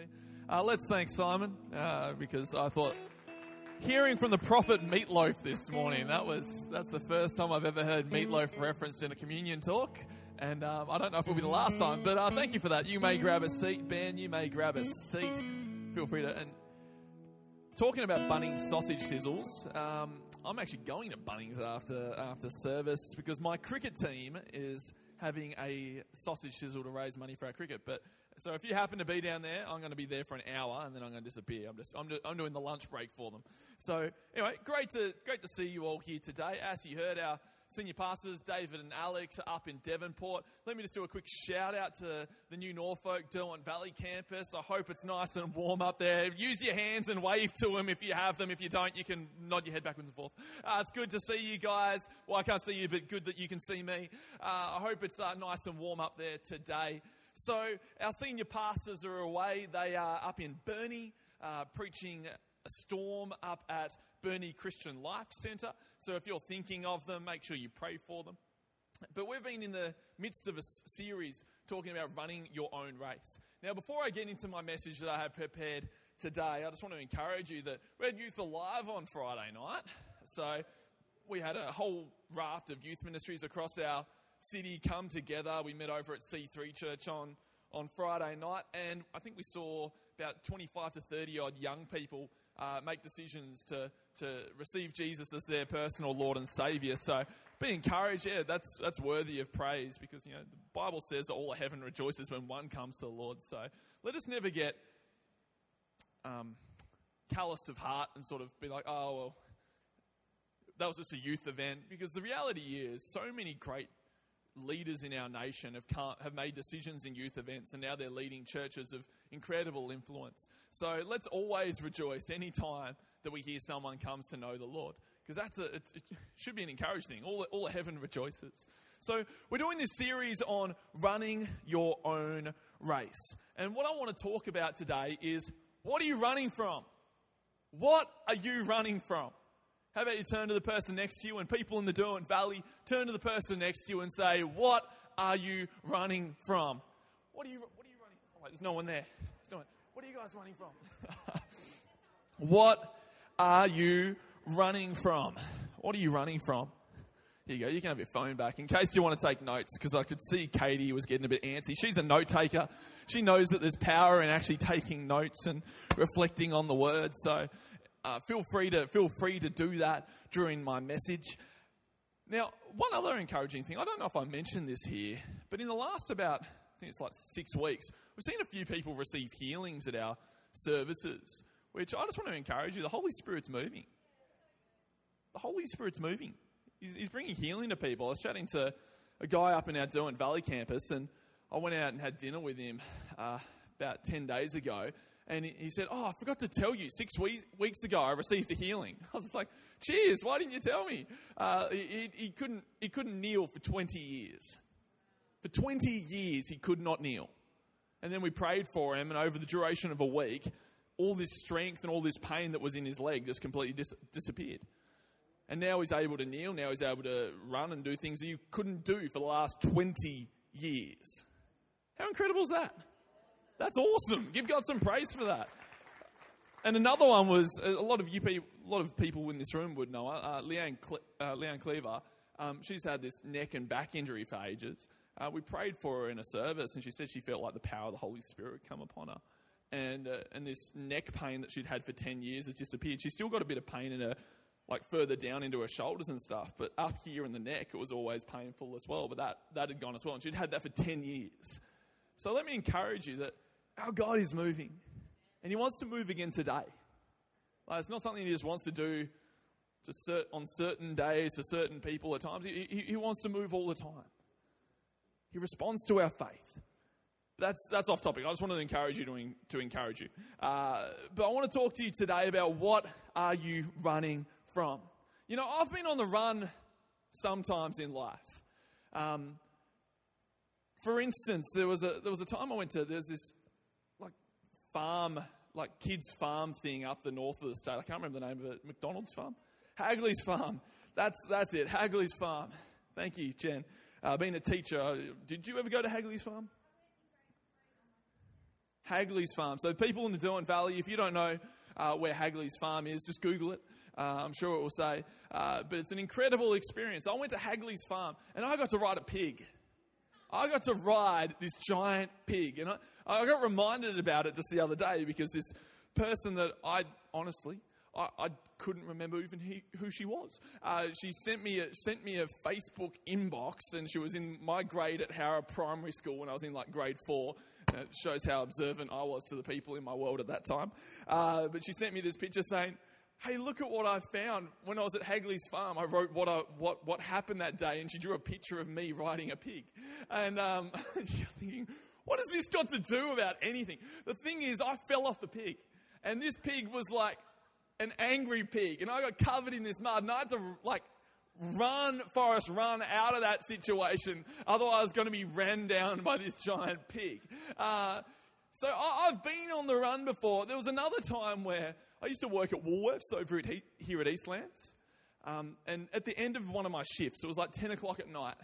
quickly. Let's thank Simon because I thought hearing from the prophet Meatloaf this morning, that's the first time I've ever heard Meatloaf referenced in a communion talk. And I don't know if it'll be the last time, but thank you for that. You may grab a seat, Ben. You may grab a seat. Feel free to. And talking about Bunnings sausage sizzles, I'm actually going to Bunnings after service because my cricket team is having a sausage sizzle to raise money for our cricket. But so if you happen to be down there, I'm going to be there for an hour and then I'm going to disappear. I'm doing the lunch break for them. So anyway, great to see you all here today. As you heard, our senior pastors, David and Alex, are up in Devonport. Let me just do a quick shout out to the new Norfolk Derwent Valley campus. I hope it's nice and warm up there. Use your hands and wave to them if you have them. If you don't, you can nod your head backwards and forth. It's good to see you guys. Well, I can't see you, but good that you can see me. I hope it's nice and warm up there today. So our senior pastors are away. They are up in Burnie preaching a storm up at Burnie Christian Life Centre. So if you're thinking of them, make sure you pray for them. But we've been in the midst of a series talking about running your own race. Now, before I get into my message that I have prepared today, I just want to encourage you that we had Youth Alive on Friday night. So we had a whole raft of youth ministries across our city come together. We met over at C3 Church on Friday night, and I think we saw about 25 to 30 odd young people make decisions to receive Jesus as their personal Lord and Saviour. So be encouraged. Yeah, that's worthy of praise because, the Bible says that all of heaven rejoices when one comes to the Lord. So let us never get calloused of heart and sort of be like, oh, well, that was just a youth event. Because the reality is so many great leaders in our nation have made decisions in youth events, and now they're leading churches of incredible influence. So let's always rejoice any time that we hear someone comes to know the Lord, because it should be an encouraging thing. All of heaven rejoices. So we're doing this series on running your own race, and what I want to talk about today is, what are you running from? What are you running from? How about you turn to the person next to you, and people in the Derwent Valley, turn to the person next to you and say, what are you running from? What are you running from? Oh, wait, there's no one there. What are you guys running from? What are you running from? What are you running from? Here you go. You can have your phone back in case you want to take notes, because I could see Katie was getting a bit antsy. She's a note taker. She knows that there's power in actually taking notes and reflecting on the word. So feel free to do that during my message. Now, one other encouraging thing, I don't know if I mentioned this here, but in the last I think it's like 6 weeks, we've seen a few people receive healings at our services, which I just want to encourage you. The Holy Spirit's moving. The Holy Spirit's moving. He's bringing healing to people. I was chatting to a guy up in our Derwent Valley campus, and I went out and had dinner with him about 10 days ago. And he said, I forgot to tell you, 6 weeks ago I received a healing. I was just like, cheers, why didn't you tell me? He couldn't kneel for 20 years. For 20 years he could not kneel. And then we prayed for him, and over the duration of a week, all this strength and all this pain that was in his leg just completely disappeared. And now he's able to kneel, now he's able to run and do things that you couldn't do for the last 20 years. How incredible is that? That's awesome. Give God some praise for that. And another one was, a lot of people in this room would know her, Leanne Cleaver. She's had this neck and back injury for ages. We prayed for her in a service, and she said she felt like the power of the Holy Spirit come upon her. And this neck pain that she'd had for 10 years has disappeared. She's still got a bit of pain in her, like further down into her shoulders and stuff. But up here in the neck, it was always painful as well. But that had gone as well. And she'd had that for 10 years. So let me encourage you that our God is moving, and he wants to move again today. Like, it's not something he just wants to do on certain days to certain people at times. He wants to move all the time. He responds to our faith. That's off topic. I just wanted to encourage you to encourage you. But I want to talk to you today about, what are you running from? I've been on the run sometimes in life. For instance, there was a time I went to, there's this farm, like kids farm thing up the north of the state. I can't remember the name of it. McDonald's farm? Hagley's farm. That's it. Hagley's farm. Thank you, Jen. Being a teacher, did you ever go to Hagley's farm? Hagley's Farm. So people in the Derwent Valley, if you don't know where Hagley's Farm is, just Google it. I'm sure it will say. But it's an incredible experience. I went to Hagley's Farm and I got to ride a pig. I got to ride this giant pig. And I got reminded about it just the other day because this person that I couldn't remember even who she was. She sent me a Facebook inbox, and she was in my grade at Howrah Primary School when I was in like grade 4. It shows how observant I was to the people in my world at that time. But she sent me this picture saying, "Hey, look at what I found when I was at Hagley's Farm. I wrote what happened that day," and she drew a picture of me riding a pig. And you're thinking, what has this got to do about anything? The thing is, I fell off the pig, and this pig was like an angry pig, and I got covered in this mud, and I had to run out of that situation. Otherwise, I was going to be ran down by this giant pig. So I've been on the run before. There was another time where I used to work at Woolworths over here at Eastlands. And at the end of one of my shifts, it was like 10 o'clock at night,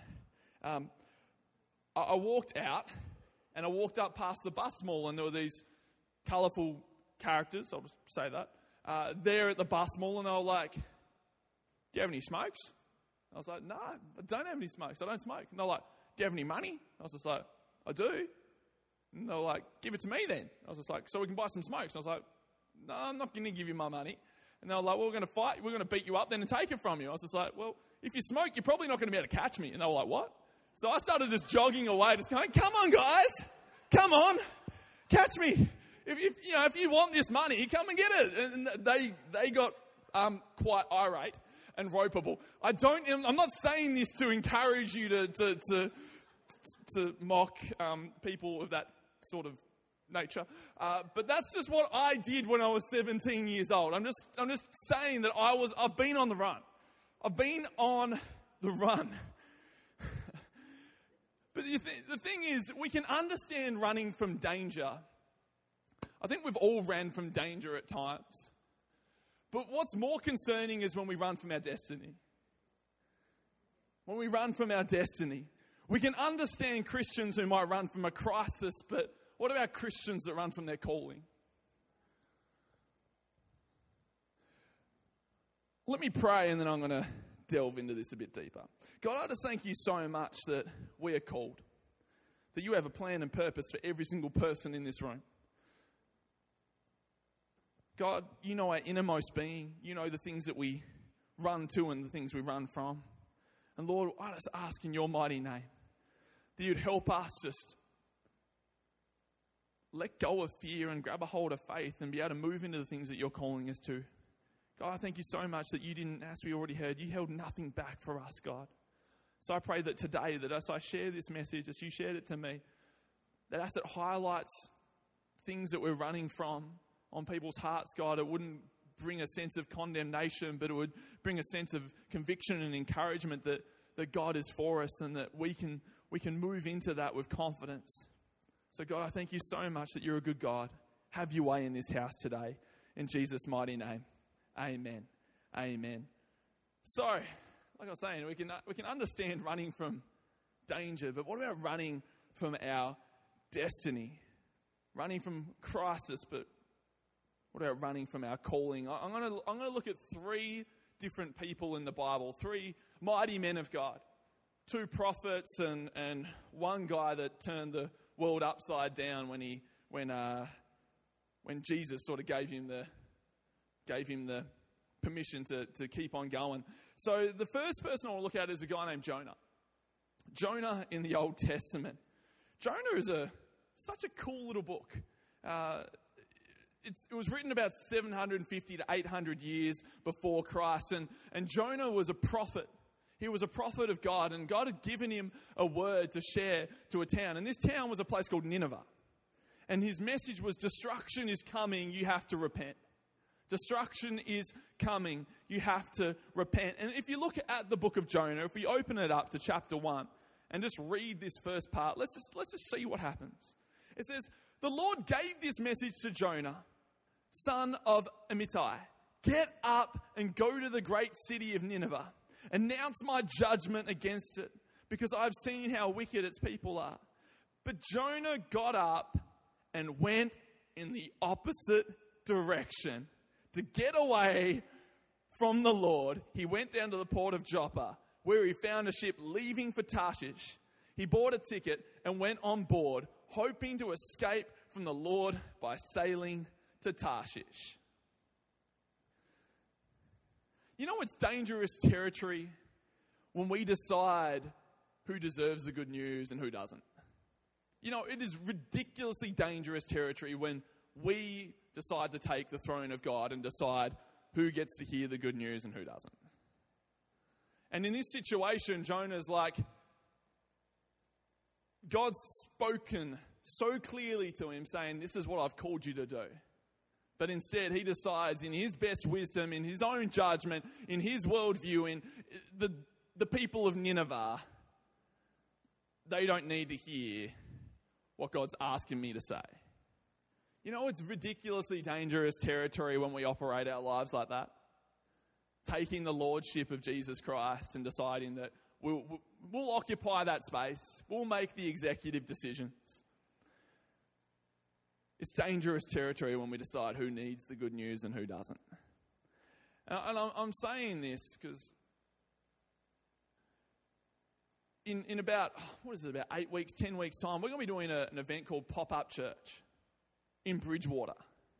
I walked out and I walked up past the bus mall, and there were these colourful characters, I'll just say that, there at the bus mall, and they were like, "Do you have any smokes?" I was like, "No, I don't have any smokes. I don't smoke." And they're like, "Do you have any money?" I was just like, "I do." And they were like, "Give it to me then." I was just like, "So we can buy some smokes." And I was like, "No, I'm not going to give you my money." And they were like, "Well, we're going to fight. We're going to beat you up then and take it from you." I was just like, "Well, if you smoke, you're probably not going to be able to catch me." And they were like, "What?" So I started just jogging away, just going, "Come on, guys. Come on. Catch me. If you want this money, come and get it." And they got quite irate and ropeable. I'm not saying this to encourage you to mock people of that sort of nature, but that's just what I did when I was 17 years old. I'm just saying that I've been on the run. I've been on the run. But the thing is, we can understand running from danger. I think we've all ran from danger at times. But what's more concerning is when we run from our destiny. When we run from our destiny. We can understand Christians who might run from a crisis, but what about Christians that run from their calling? Let me pray, and then I'm going to delve into this a bit deeper. God, I just thank you so much that we are called. That you have a plan and purpose for every single person in this room. God, you know our innermost being. You know the things that we run to and the things we run from. And Lord, I just ask in your mighty name that you'd help us just let go of fear and grab a hold of faith and be able to move into the things that you're calling us to. God, I thank you so much that you didn't, as we already heard, you held nothing back for us, God. So I pray that today, that as I share this message, as you shared it to me, that as it highlights things that we're running from on people's hearts, God, it wouldn't bring a sense of condemnation, but it would bring a sense of conviction and encouragement that God is for us and that we can move into that with confidence. So God, I thank you so much that you're a good God. Have your way in this house today. In Jesus' mighty name. Amen. Amen. So, like I was saying, we can understand running from danger, but what about running from our destiny? Running from crisis, but what about running from our calling? I'm going to look at 3 different people in the Bible, 3 mighty men of God, 2 prophets and one guy that turned the world upside down when Jesus sort of gave him the permission to keep on going. So the first person I want to look at is a guy named Jonah. Jonah in the Old Testament. Jonah is such a cool little book. It was written about 750 to 800 years before Christ, and Jonah was a prophet. He was a prophet of God, and God had given him a word to share to a town. And this town was a place called Nineveh. And his message was, destruction is coming, you have to repent. Destruction is coming, you have to repent. And if you look at the book of Jonah, if we open it up to chapter 1 and just read this first part, let's just see what happens. It says, the Lord gave this message to Jonah, son of Amittai. Get up and go to the great city of Nineveh. Announce my judgment against it, because I've seen how wicked its people are. But Jonah got up and went in the opposite direction. To get away from the Lord, he went down to the port of Joppa, where he found a ship leaving for Tarshish. He bought a ticket and went on board, hoping to escape from the Lord by sailing to Tarshish. You know it's dangerous territory when we decide who deserves the good news and who doesn't. You know, it is ridiculously dangerous territory when we decide to take the throne of God and decide who gets to hear the good news and who doesn't. And in this situation, Jonah's like, God's spoken so clearly to him saying, this is what I've called you to do. But instead, he decides in his best wisdom, in his own judgment, in his worldview, in the people of Nineveh, they don't need to hear what God's asking me to say. You know, it's ridiculously dangerous territory when we operate our lives like that. Taking the lordship of Jesus Christ and deciding that we'll occupy that space. We'll make the executive decisions. It's dangerous territory when we decide who needs the good news and who doesn't. And I'm saying this because in about 8 weeks, 10 weeks' time, we're going to be doing an event called Pop-Up Church in Bridgewater.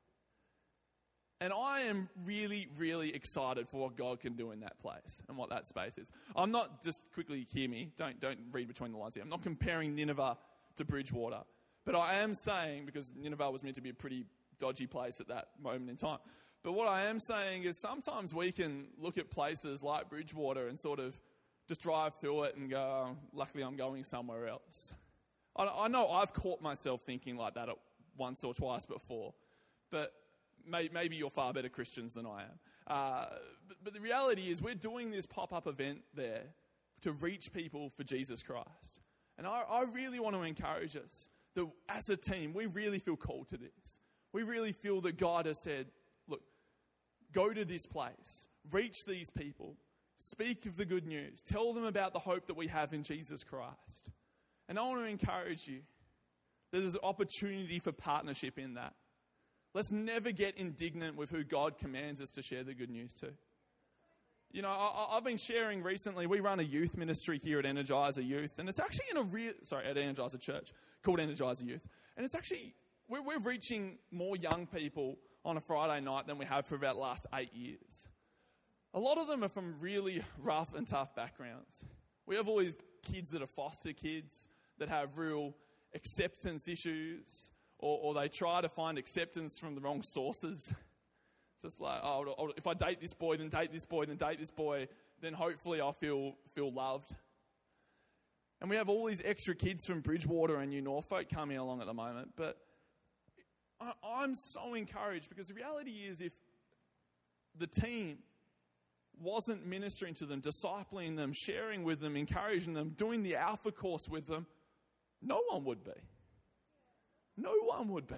And I am really, really excited for what God can do in that place and what that space is. I'm not, just quickly hear me, don't read between the lines here. I'm not comparing Nineveh to Bridgewater. But I am saying, because Nineveh was meant to be a pretty dodgy place at that moment in time. But what I am saying is sometimes we can look at places like Bridgewater and sort of just drive through it and go, oh, luckily I'm going somewhere else. I know I've caught myself thinking like that once or twice before. But maybe you're far better Christians than I am. But the reality is we're doing this pop-up event there to reach people for Jesus Christ. And I really want to encourage us that as a team, we really feel called to this. We really feel that God has said, look, go to this place, reach these people, speak of the good news, tell them about the hope that we have in Jesus Christ. And I want to encourage you that there's an opportunity for partnership in that. Let's never get indignant with who God commands us to share the good news to. You know, I've been sharing recently, we run a youth ministry here at Energizer Youth, and it's actually at Energizer Church, called Energizer Youth. And it's actually, we're reaching more young people on a Friday night than we have for about the last 8 years. A lot of them are from really rough and tough backgrounds. We have all these kids that are foster kids that have real acceptance issues, or they try to find acceptance from the wrong sources. So it's like, if I date this boy, then date this boy, then date this boy, then hopefully I'll feel loved. And we have all these extra kids from Bridgewater and New Norfolk coming along at the moment. But I'm so encouraged because the reality is if the team wasn't ministering to them, discipling them, sharing with them, encouraging them, doing the Alpha course with them, no one would be. No one would be.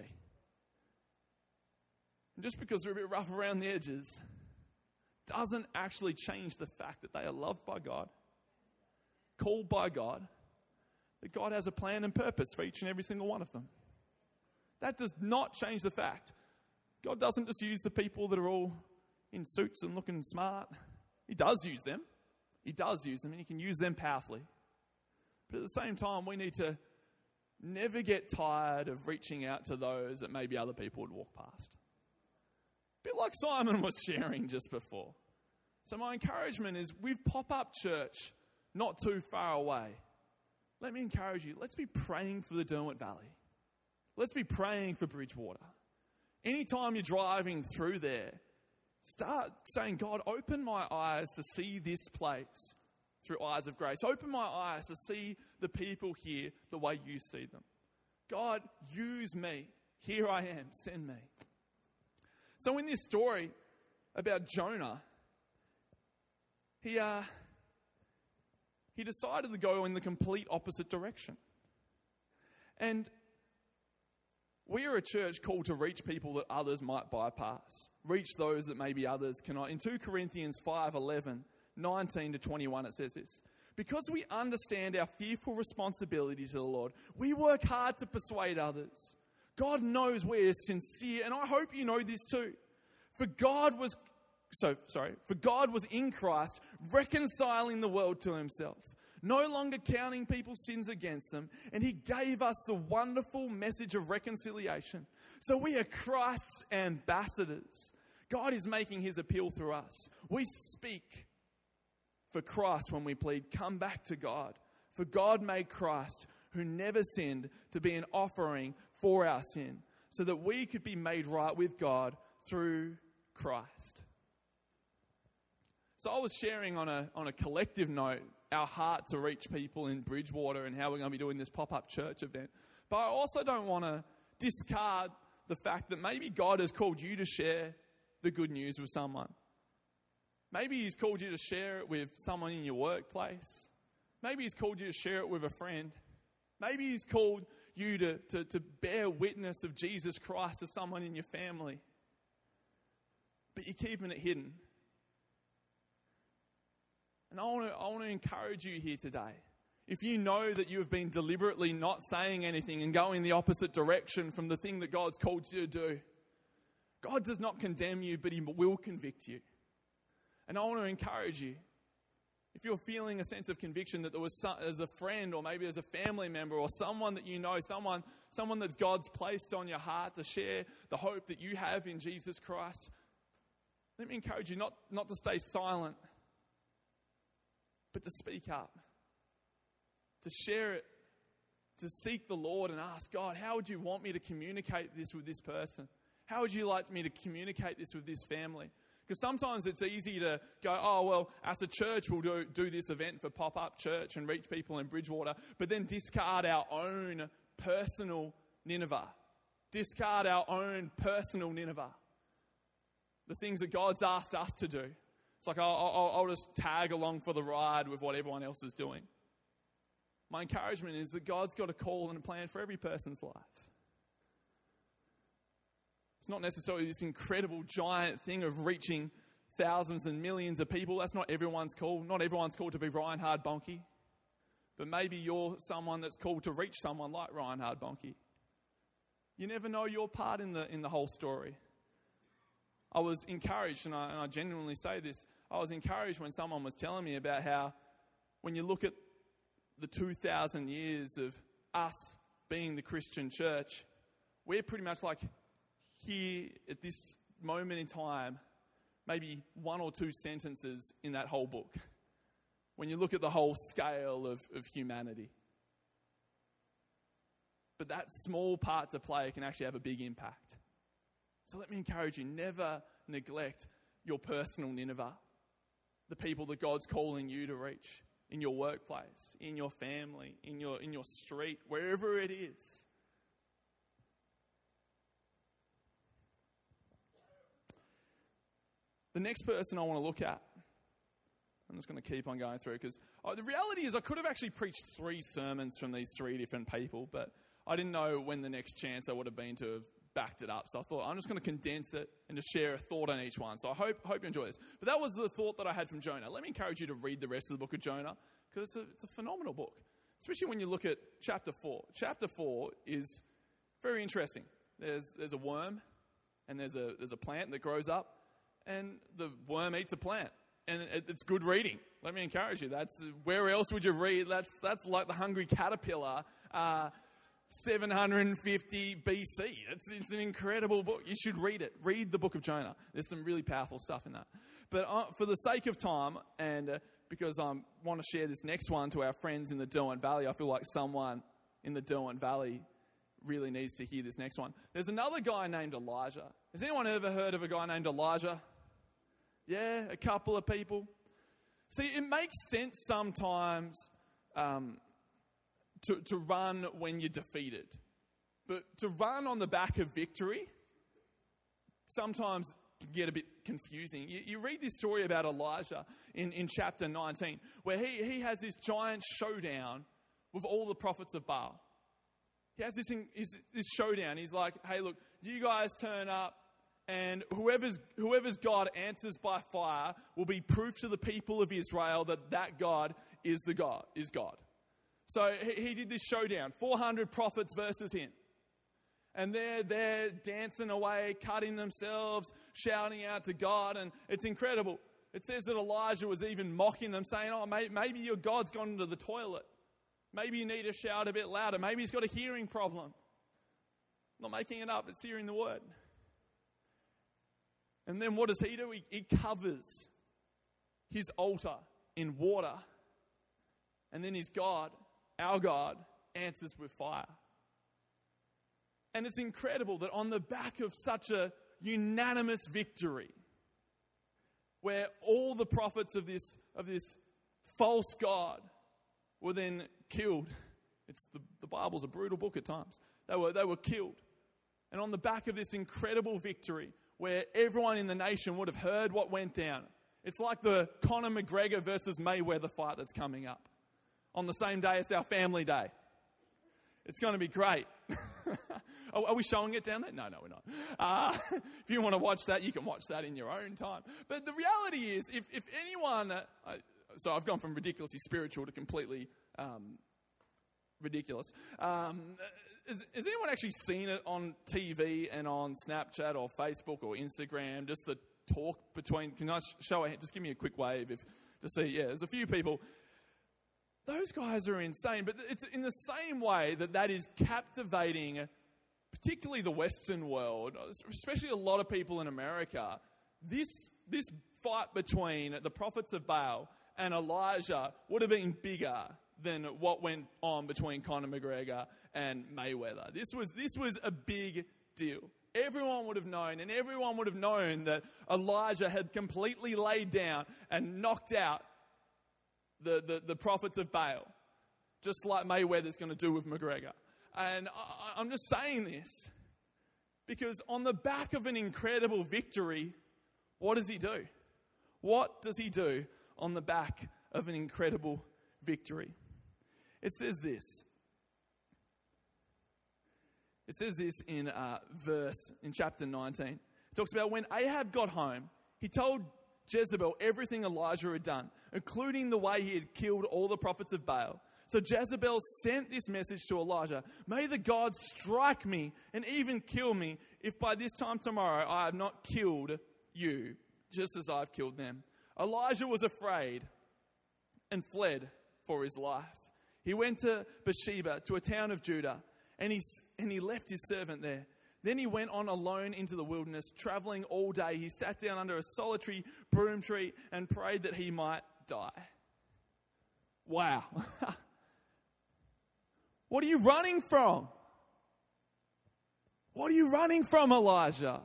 And just because they're a bit rough around the edges doesn't actually change the fact that they are loved by God, called by God, that God has a plan and purpose for each and every single one of them. That does not change the fact. God doesn't just use the people that are all in suits and looking smart. He does use them. He does use them, and he can use them powerfully. But at the same time, we need to never get tired of reaching out to those that maybe other people would walk past. A bit like Simon was sharing just before. So my encouragement is, with Pop-Up Church not too far away, let me encourage you, let's be praying for the Derwent Valley. Let's be praying for Bridgewater. Anytime you're driving through there, start saying, God, open my eyes to see this place through eyes of grace. Open my eyes to see the people here the way you see them. God, use me. Here I am. Send me. So in this story about Jonah, he decided to go in the complete opposite direction. And we are a church called to reach people that others might bypass. Reach those that maybe others cannot. In 2 Corinthians 5:11, 19 to 21, it says this: because we understand our fearful responsibility to the Lord, we work hard to persuade others. God knows we're sincere, and I hope you know this too. For God was in Christ, reconciling the world to himself, no longer counting people's sins against them, and he gave us the wonderful message of reconciliation. So we are Christ's ambassadors. God is making his appeal through us. We speak for Christ when we plead, come back to God. For God made Christ, who never sinned, to be an offering for our sin, so that we could be made right with God through Christ. So I was sharing on a collective note our heart to reach people in Bridgewater and how we're going to be doing this pop-up church event. But I also don't want to discard the fact that maybe God has called you to share the good news with someone. Maybe he's called you to share it with someone in your workplace. Maybe he's called you to share it with a friend. Maybe he's called you to bear witness of Jesus Christ to someone in your family. But you're keeping it hidden. And I want to encourage you here today. If you know that you have been deliberately not saying anything and going the opposite direction from the thing that God's called you to do, God does not condemn you, but he will convict you. And I want to encourage you. If you're feeling a sense of conviction that there was as a friend or maybe as a family member or someone that you know, someone that God's placed on your heart to share the hope that you have in Jesus Christ, let me encourage you not to stay silent, but to speak up, to share it, to seek the Lord and ask God, how would you want me to communicate this with this person? How would you like me to communicate this with this family? Because sometimes it's easy to go, oh, well, as a church, we'll do this event for pop-up church and reach people in Bridgewater, but then discard our own personal Nineveh. Discard our own personal Nineveh. The things that God's asked us to do. It's like, I'll just tag along for the ride with what everyone else is doing. My encouragement is that God's got a call and a plan for every person's life. It's not necessarily this incredible giant thing of reaching thousands and millions of people. That's not everyone's call. Not everyone's called to be Reinhard Bonnke. But maybe you're someone that's called to reach someone like Reinhard Bonnke. You never know your part in the whole story. I was encouraged, and I genuinely say this, I was encouraged when someone was telling me about how when you look at the 2,000 years of us being the Christian church, we're pretty much like here at this moment in time, maybe one or two sentences in that whole book. When you look at the whole scale of humanity. But that small part to play can actually have a big impact. So let me encourage you, never neglect your personal Nineveh. The people that God's calling you to reach in your workplace, in your family, in your street, wherever it is. The next person I want to look at, I'm just going to keep on going through because the reality is I could have actually preached 3 sermons from these 3 different people, but I didn't know when the next chance I would have been to have backed it up. So I thought I'm just going to condense it and just share a thought on each one. So I hope you enjoy this. But that was the thought that I had from Jonah. Let me encourage you to read the rest of the book of Jonah because it's a phenomenal book, especially when you look at chapter 4. Chapter 4 is very interesting. There's a worm and there's a plant that grows up. And the worm eats a plant. And it's good reading. Let me encourage you. That's where else would you read? That's like the Hungry Caterpillar, 750 BC. It's an incredible book. You should read it. Read the book of Jonah. There's some really powerful stuff in that. But for the sake of time, and because I want to share this next one to our friends in the Derwent Valley, I feel like someone in the Derwent Valley really needs to hear this next one. There's another guy named Elijah. Has anyone ever heard of a guy named Elijah? Yeah, a couple of people. See, it makes sense sometimes to run when you're defeated. But to run on the back of victory sometimes can get a bit confusing. You read this story about Elijah in chapter 19, where he has this giant showdown with all the prophets of Baal. He has this showdown. He's like, hey, look, you guys turn up, and whoever's God answers by fire will be proof to the people of Israel that God is God. So he did this showdown, 400 prophets versus him. And they're dancing away, cutting themselves, shouting out to God, and it's incredible. It says that Elijah was even mocking them, saying, oh, maybe your God's gone into the toilet. Maybe you need to shout a bit louder. Maybe he's got a hearing problem. I'm not making it up, it's hearing the word. And then what does he do? He covers his altar in water. And then his God, our God, answers with fire. And it's incredible that on the back of such a unanimous victory, where all the prophets of this false God were then killed. The Bible's a brutal book at times. They were killed. And on the back of this incredible victory, where everyone in the nation would have heard what went down. It's like the Conor McGregor versus Mayweather fight that's coming up on the same day as our family day. It's going to be great. Are we showing it down there? No, we're not. If you want to watch that, you can watch that in your own time. But the reality is, if anyone... so I've gone from ridiculously spiritual to completely ridiculous. Has anyone actually seen it on TV and on Snapchat or Facebook or Instagram? Just the talk between... Can I show it? Just give me a quick wave to see. Yeah, there's a few people... Those guys are insane, but it's in the same way that is captivating, particularly the Western world, especially a lot of people in America. This fight between the prophets of Baal and Elijah would have been bigger than what went on between Conor McGregor and Mayweather. This was a big deal. Everyone would have known, and everyone would have known that Elijah had completely laid down and knocked out the prophets of Baal, just like Mayweather's going to do with McGregor. And I'm just saying this because on the back of an incredible victory, what does he do? What does he do on the back of an incredible victory? It says this. It says this in chapter 19. It talks about when Ahab got home, he told Jezebel everything Elijah had done, including the way he had killed all the prophets of Baal. So Jezebel sent this message to Elijah: may the gods strike me and even kill me if by this time tomorrow I have not killed you, just as I've killed them. Elijah was afraid and fled for his life. He went to Beersheba, to a town of Judah, and he left his servant there. Then he went on alone into the wilderness, traveling all day. He sat down under a solitary broom tree and prayed that he might die. Wow. What are you running from? What are you running from, Elijah?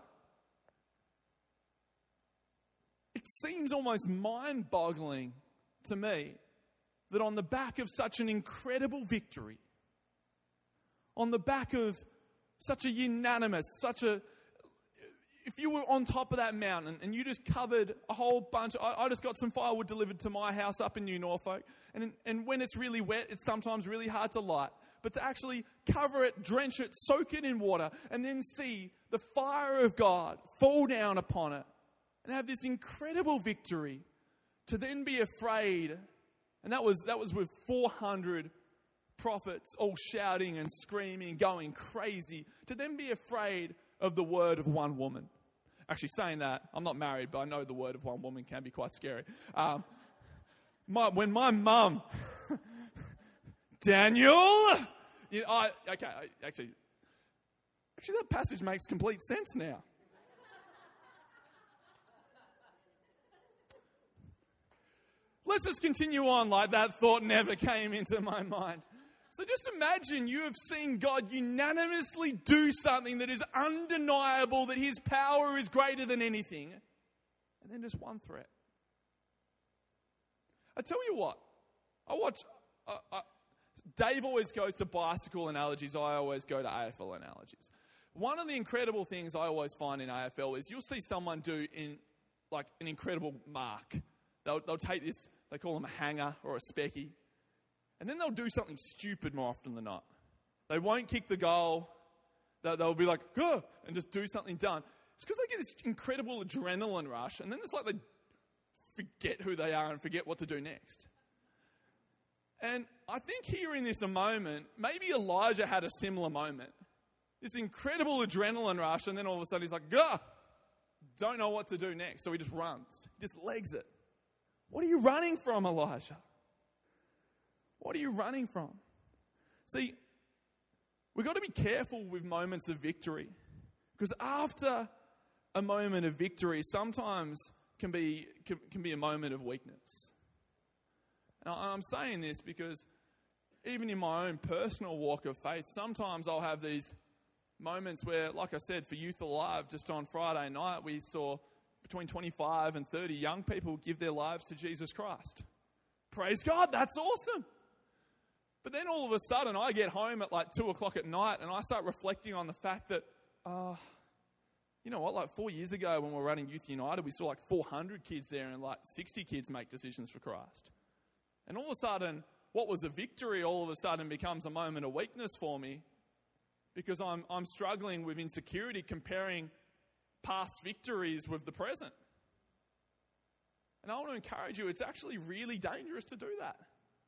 It seems almost mind-boggling to me that on the back of such an incredible victory, on the back of such a unanimous, if you were on top of that mountain and you just covered a whole bunch, I just got some firewood delivered to my house up in New Norfolk, and when it's really wet, it's sometimes really hard to light. But to actually cover it, drench it, soak it in water, and then see the fire of God fall down upon it, and have this incredible victory, to then be afraid, and that was with 400 prophets all shouting and screaming, going crazy, to then be afraid of the word of one woman. Actually, saying that, I'm not married, but I know the word of one woman can be quite scary. When my mum, Daniel, actually that passage makes complete sense now. Let's just continue on like that thought never came into my mind. So just imagine you have seen God unanimously do something that is undeniable, that his power is greater than anything, and then just one threat. I tell you what, Dave always goes to bicycle analogies, I always go to AFL analogies. One of the incredible things I always find in AFL is you'll see someone do an incredible mark. They'll take this, they call them a hanger or a specky, and then they'll do something stupid more often than not. They won't kick the goal. They'll be like, "Huh," and just do something dumb. It's because they get this incredible adrenaline rush, and then it's like they forget who they are and forget what to do next. And I think here in this moment, maybe Elijah had a similar moment. this incredible adrenaline rush, and then all of a sudden he's like, gah! Don't know what to do next. So he just runs. He just legs it. What are you running from, Elijah? What are you running from? See, we've got to be careful with moments of victory. Because after a moment of victory, sometimes can be a moment of weakness. And I'm saying this because even in my own personal walk of faith, sometimes I'll have these moments where, like I said, for Youth Alive, just on Friday night, we saw between 25 and 30 young people give their lives to Jesus Christ. Praise God, that's awesome. But then all of a sudden, I get home at like 2 o'clock at night and I start reflecting on the fact that, you know what, like 4 years ago when we were running Youth United, we saw like 400 kids there and like 60 kids make decisions for Christ. And all of a sudden, what was a victory all of a sudden becomes a moment of weakness for me because I'm struggling with insecurity comparing past victories with the present. And I want to encourage you, it's actually really dangerous to do that.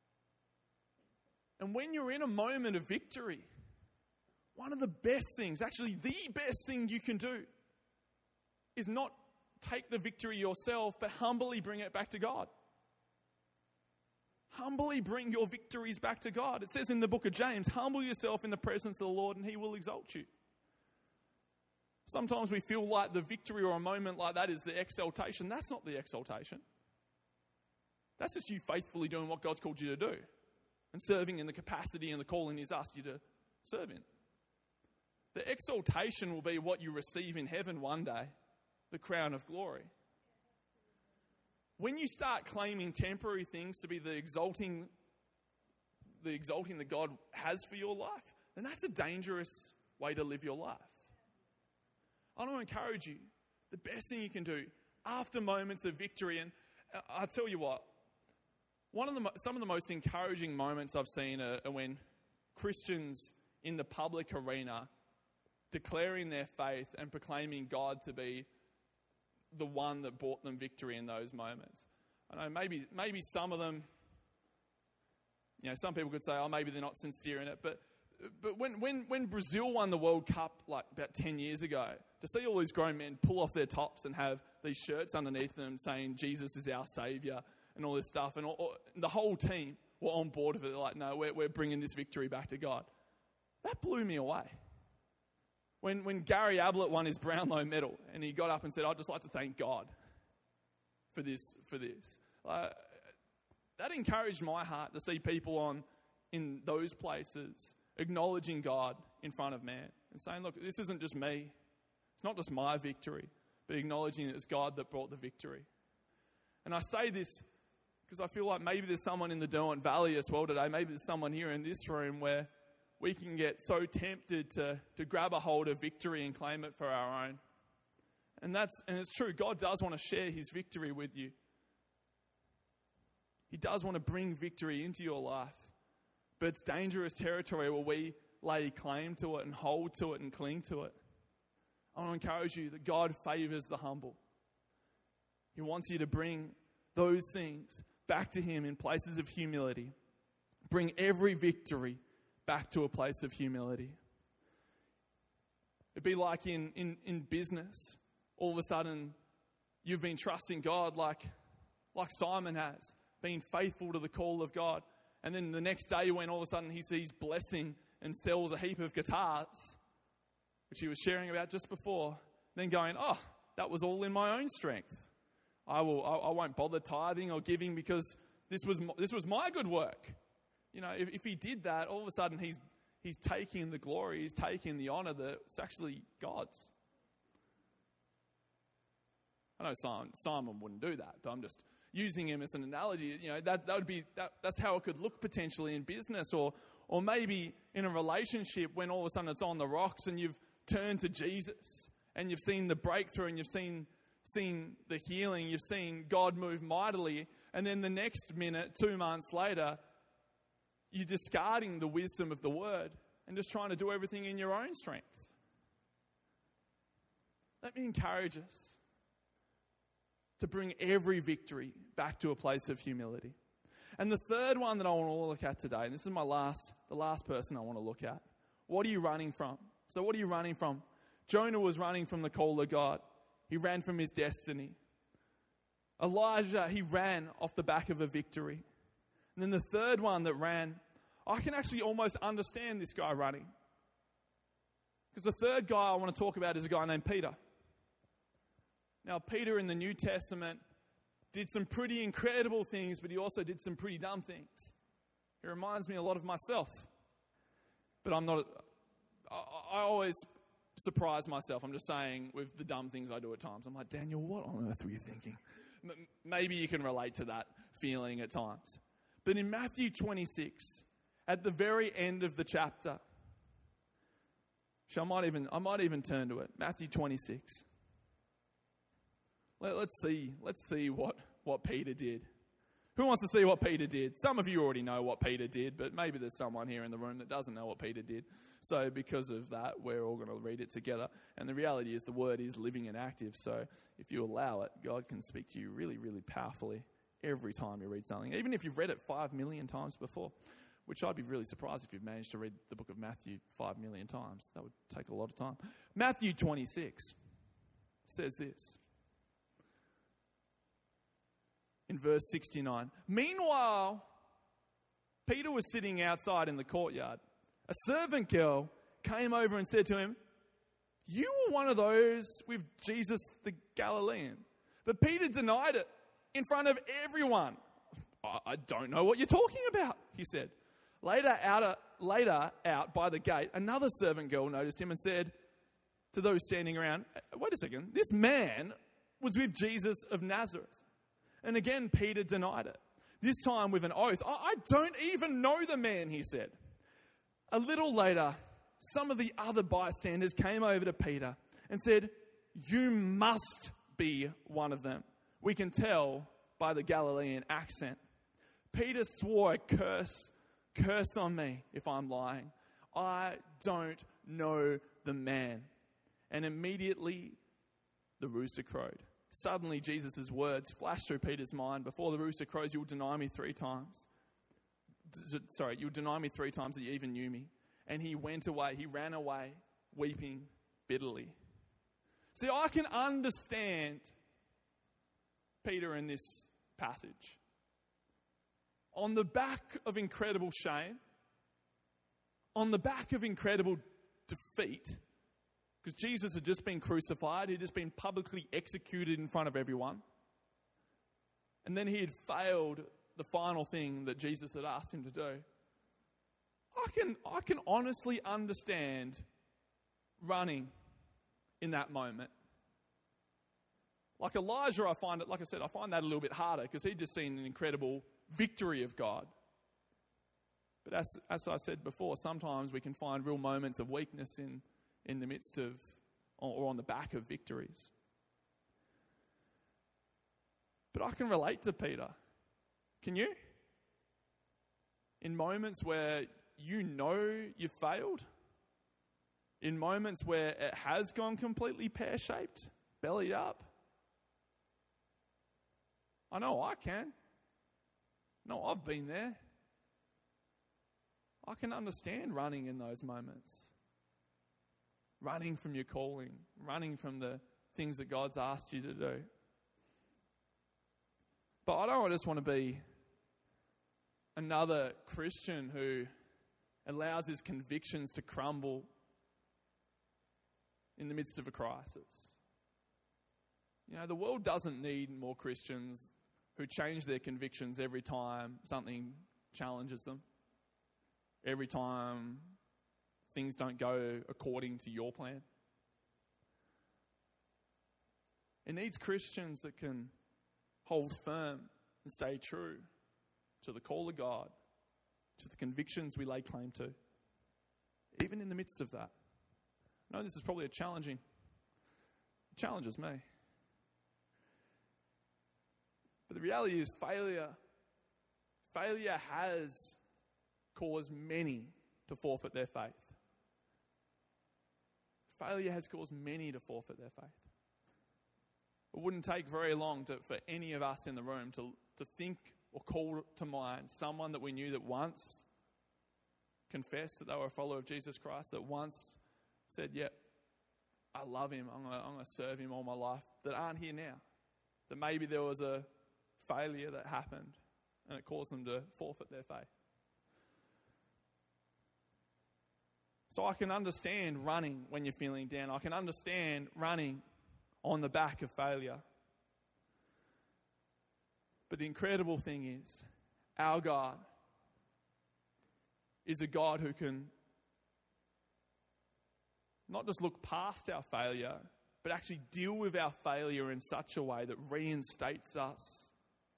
And when you're in a moment of victory, one of the best things, actually the best thing you can do is not take the victory yourself, but humbly bring it back to God. Humbly bring your victories back to God. It says in the book of James, humble yourself in the presence of the Lord and he will exalt you. Sometimes we feel like the victory or a moment like that is the exaltation. That's not the exaltation. That's just you faithfully doing what God's called you to do and serving in the capacity and the calling He's asked you to serve in. The exaltation will be what you receive in heaven one day, the crown of glory. When you start claiming temporary things to be the exalting that God has for your life, then that's a dangerous way to live your life. I want to encourage you, the best thing you can do after moments of victory, and I tell you what, some of the most encouraging moments I've seen are when Christians in the public arena declaring their faith and proclaiming God to be the one that brought them victory in those moments. I know maybe some of them, you know, some people could say, oh, maybe they're not sincere in it, but when Brazil won the World Cup like about 10 years ago, to see all these grown men pull off their tops and have these shirts underneath them saying Jesus is our saviour and all this stuff, and the whole team were on board with it. They're like, no, we're bringing this victory back to God. That blew me away. When Gary Ablett won his Brownlow medal and he got up and said, I'd just like to thank God for this. That encouraged my heart to see people in those places acknowledging God in front of man and saying, look, this isn't just me. It's not just my victory, but acknowledging that it's God that brought the victory. And I say this because I feel like maybe there's someone in the Derwent Valley as well today. Maybe there's someone here in this room where we can get so tempted to grab a hold of victory and claim it for our own. And it's true. God does want to share his victory with you. He does want to bring victory into your life. But it's dangerous territory where we lay claim to it and hold to it and cling to it. I want to encourage you that God favors the humble. He wants you to bring those things back to him in places of humility. Bring every victory back to a place of humility. It'd be like in business. All of a sudden, you've been trusting God like Simon has, being faithful to the call of God. And then the next day when all of a sudden he sees blessing and sells a heap of guitars, which he was sharing about just before, then going, oh, that was all in my own strength. I won't bother tithing or giving because this was my good work. You know, if he did that, all of a sudden he's taking the glory, he's taking the honor that's actually God's. I know Simon wouldn't do that, but I'm just using him as an analogy. You know, that's how it could look potentially in business or maybe in a relationship when all of a sudden it's on the rocks and you've turned to Jesus and you've seen the breakthrough and you've seen the healing, you've seen God move mightily, and then the next minute, 2 months later, you're discarding the wisdom of the word and just trying to do everything in your own strength. Let me encourage us to bring every victory back to a place of humility. And the third one that I want to look at today, and this is the last person I want to look at. What are you running from? So what are you running from? Jonah was running from the call of God. He ran from his destiny. Elijah, he ran off the back of a victory. And then the third one that ran, I can actually almost understand this guy running. Because the third guy I want to talk about is a guy named Peter. Now, Peter in the New Testament did some pretty incredible things, but he also did some pretty dumb things. He reminds me a lot of myself. But I always surprise myself. I'm just saying with the dumb things I do at times. I'm like, Daniel, what on earth were you thinking? Maybe you can relate to that feeling at times. But in Matthew 26, at the very end of the chapter, I might even turn to it. Matthew 26. Let's see what Peter did. Who wants to see what Peter did? Some of you already know what Peter did, but maybe there's someone here in the room that doesn't know what Peter did. So because of that, we're all going to read it together. And the reality is the word is living and active. So if you allow it, God can speak to you really, really powerfully every time you read something. Even if you've read it 5 million times before, which I'd be really surprised if you've managed to read the book of Matthew 5 million times. That would take a lot of time. Matthew 26 says this. In verse 69. Meanwhile, Peter was sitting outside in the courtyard. A servant girl came over and said to him, "You were one of those with Jesus the Galilean." But Peter denied it in front of everyone. I don't know what you're talking about, he said. Later out by the gate, another servant girl noticed him and said to those standing around, "Wait a second, this man was with Jesus of Nazareth." And again, Peter denied it. This time with an oath. "I don't even know the man," he said. A little later, some of the other bystanders came over to Peter and said, "You must be one of them. We can tell by the Galilean accent." Peter swore a curse on me if I'm lying. I don't know the man. And immediately the rooster crowed. Suddenly, Jesus' words flashed through Peter's mind. "Before the rooster crows, you'll deny me 3 times. You'll deny me 3 times that you even knew me." And he ran away, weeping bitterly. See, I can understand Peter in this passage. On the back of incredible shame, on the back of incredible defeat, because Jesus had just been crucified. He'd just been publicly executed in front of everyone. And then he had failed the final thing that Jesus had asked him to do. I can honestly understand running in that moment. Like Elijah, I find that a little bit harder because he'd just seen an incredible victory of God. But as I said before, sometimes we can find real moments of weakness in the midst of, or on the back of victories. But I can relate to Peter. Can you? In moments where you know you failed, in moments where it has gone completely pear-shaped, belly up, I know I can. No, I've been there. I can understand running in those moments. Running from your calling, running from the things that God's asked you to do. But I don't just want to be another Christian who allows his convictions to crumble in the midst of a crisis. You know, the world doesn't need more Christians who change their convictions every time something challenges them. Every time things don't go according to your plan. It needs Christians that can hold firm and stay true to the call of God, to the convictions we lay claim to, even in the midst of that. I know this is probably it challenges me. But the reality is failure has caused many to forfeit their faith. Failure has caused many to forfeit their faith. It wouldn't take very long for any of us in the room to think or call to mind someone that we knew that once confessed that they were a follower of Jesus Christ, that once said, yeah, I love him. I'm going to serve him all my life, that aren't here now. That maybe there was a failure that happened and it caused them to forfeit their faith. So I can understand running when you're feeling down. I can understand running on the back of failure. But the incredible thing is, our God is a God who can not just look past our failure, but actually deal with our failure in such a way that reinstates us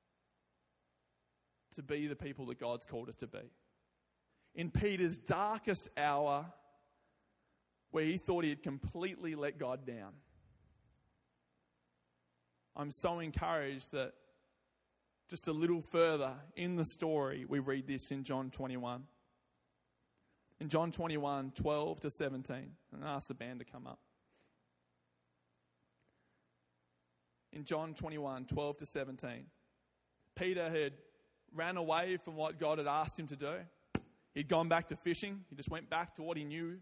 to be the people that God's called us to be. In Peter's darkest hour, where he thought he had completely let God down, I'm so encouraged that just a little further in the story, we read this in John 21. In John 21, 12 to 17. And I ask the band to come up. In John 21, 12 to 17. Peter had ran away from what God had asked him to do. He'd gone back to fishing. He just went back to what he knew.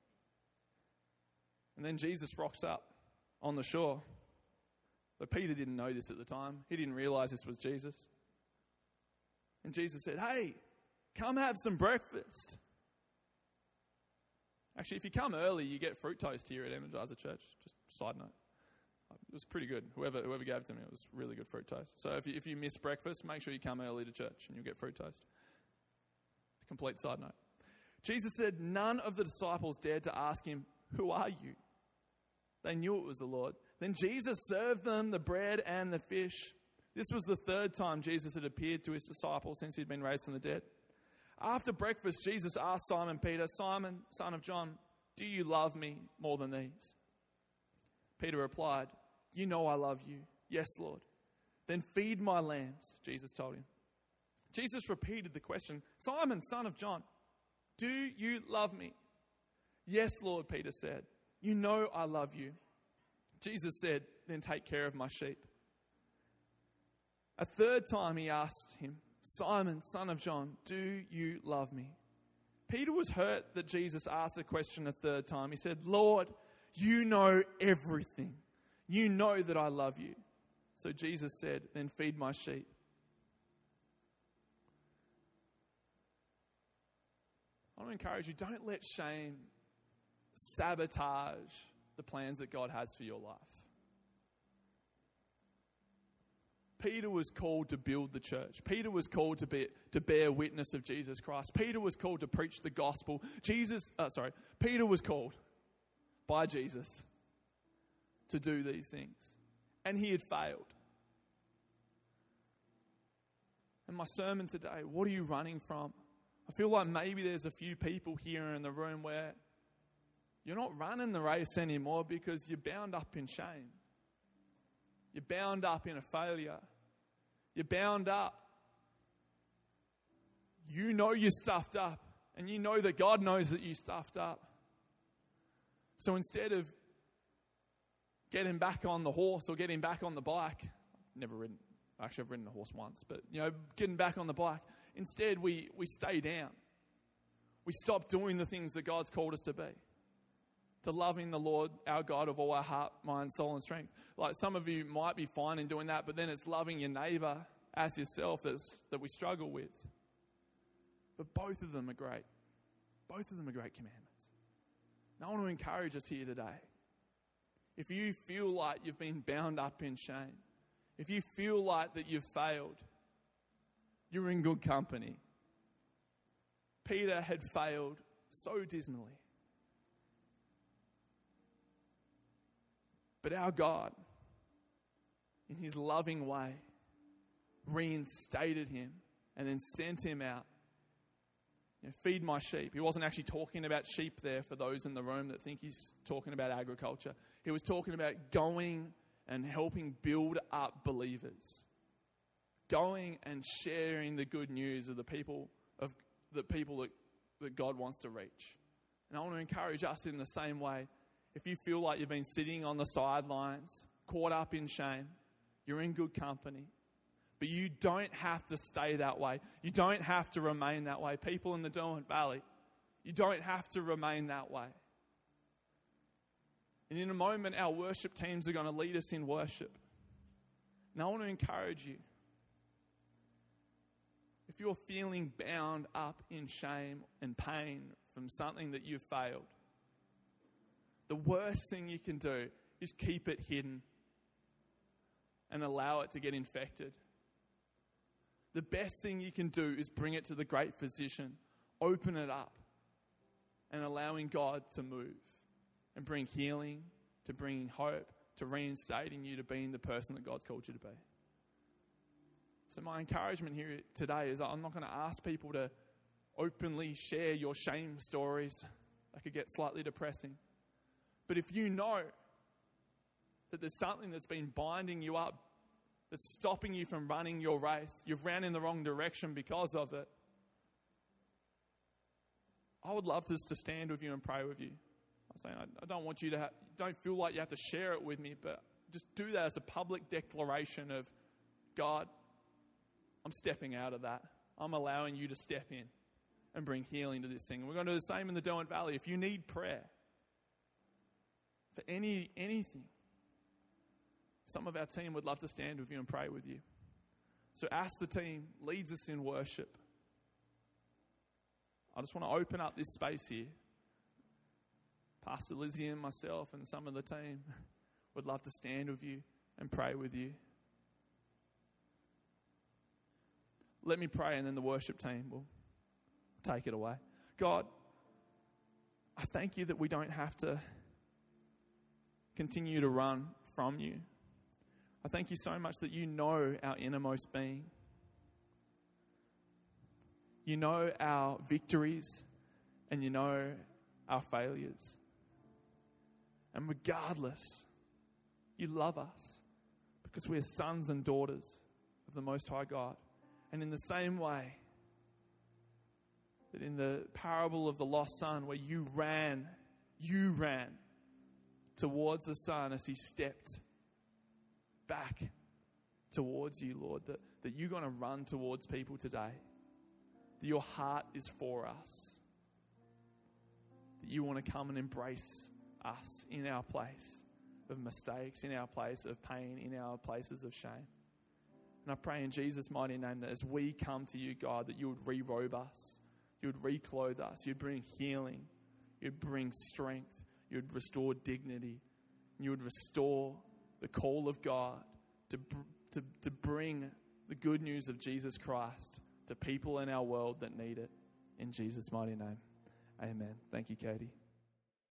And then Jesus rocks up on the shore. But Peter didn't know this at the time. He didn't realize this was Jesus. And Jesus said, hey, come have some breakfast. Actually, if you come early, you get fruit toast here at Energizer Church. Just side note. It was pretty good. Whoever gave it to me, it was really good fruit toast. So if you miss breakfast, make sure you come early to church and you'll get fruit toast. Complete side note. Jesus said none of the disciples dared to ask him, who are you? They knew it was the Lord. Then Jesus served them the bread and the fish. This was the third time Jesus had appeared to his disciples since he'd been raised from the dead. After breakfast, Jesus asked Simon Peter, Simon, son of John, do you love me more than these? Peter replied, you know I love you. Yes, Lord. Then feed my lambs, Jesus told him. Jesus repeated the question, Simon, son of John, do you love me? Yes, Lord, Peter said. You know I love you. Jesus said, then take care of my sheep. A third time he asked him, Simon, son of John, do you love me? Peter was hurt that Jesus asked the question a third time. He said, Lord, you know everything. You know that I love you. So Jesus said, then feed my sheep. I want to encourage you, don't let shame sabotage the plans that God has for your life. Peter was called to build the church. Peter was called to bear witness of Jesus Christ. Peter was called to preach the gospel. Peter was called by Jesus to do these things. And he had failed. And my sermon today, what are you running from? I feel like maybe there's a few people here in the room where you're not running the race anymore because you're bound up in shame. You're bound up in a failure. You're bound up. You know you're stuffed up. And you know that God knows that you're stuffed up. So instead of getting back on the horse or getting back on the bike, I've ridden a horse once, but getting back on the bike, instead we stay down. We stop doing the things that God's called us to be. To loving the Lord, our God, of all our heart, mind, soul, and strength. Like some of you might be fine in doing that, but then it's loving your neighbor as yourself that we struggle with. But both of them are great. Both of them are great commandments. And I want to encourage us here today. If you feel like you've been bound up in shame, if you feel like that you've failed, you're in good company. Peter had failed so dismally. But our God, in his loving way, reinstated him and then sent him out. Feed my sheep. He wasn't actually talking about sheep there for those in the room that think he's talking about agriculture. He was talking about going and helping build up believers. Going and sharing the good news of the people that God wants to reach. And I want to encourage us in the same way. If you feel like you've been sitting on the sidelines, caught up in shame, you're in good company. But you don't have to stay that way. You don't have to remain that way. People in the Derwent Valley, you don't have to remain that way. And in a moment, our worship teams are going to lead us in worship. And I want to encourage you. If you're feeling bound up in shame and pain from something that you've failed, the worst thing you can do is keep it hidden and allow it to get infected. The best thing you can do is bring it to the great physician, open it up, and allowing God to move and bring healing, to bringing hope, to reinstating you to being the person that God's called you to be. So my encouragement here today is I'm not going to ask people to openly share your shame stories. That could get slightly depressing. But if you know that there's something that's been binding you up, that's stopping you from running your race, you've ran in the wrong direction because of it, I would love to stand with you and pray with you. I'm saying I don't want you to don't feel like you have to share it with me, but just do that as a public declaration of, God, I'm stepping out of that. I'm allowing you to step in and bring healing to this thing. And we're going to do the same in the Derwent Valley. If you need prayer for anything, some of our team would love to stand with you and pray with you. So ask the team, leads us in worship. I just want to open up this space here. Pastor Lizzie and myself and some of the team would love to stand with you and pray with you. Let me pray and then the worship team will take it away. God, I thank you that we don't have to continue to run from you. I thank you so much that you know our innermost being. You know our victories and you know our failures. And regardless, you love us because we are sons and daughters of the Most High God. And in the same way that in the parable of the lost son, where you ran towards the son as he stepped back towards you, Lord, that you're going to run towards people today. That your heart is for us. That you want to come and embrace us in our place of mistakes, in our place of pain, in our places of shame. And I pray in Jesus' mighty name that as we come to you, God, that you would re-robe us, you would reclothe us, you'd bring healing, you'd bring strength, you'd restore dignity, and you would restore the call of God to bring the good news of Jesus Christ to people in our world that need it. In Jesus' mighty name, amen. Thank you, Katie.